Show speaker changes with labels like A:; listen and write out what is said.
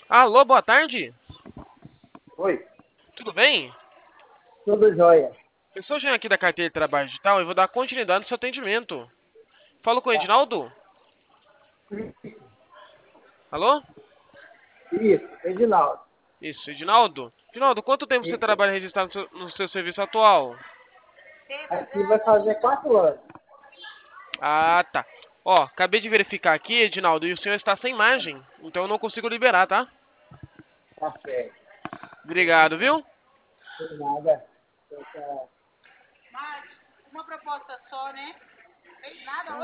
A: Alô, boa tarde.
B: Oi,
A: Tudo bem?
B: tudo jóia.
A: Eu sou o Jean aqui da carteira de trabalho digital e vou dar continuidade no seu atendimento. Falo com o
B: Tá.
A: Edinaldo? Alô?
B: Isso, Edinaldo.
A: Isso, Edinaldo. Edinaldo, quanto tempo você
B: Isso.
A: trabalha registrado no seu serviço atual?
B: Aqui vai fazer 4 anos.
A: Ah, tá. Ó, acabei de verificar aqui, Edinaldo, e o senhor está sem imagem, então eu não consigo liberar, tá?
B: Tá certo.
A: Obrigado, viu?
B: Sem nada. Tá.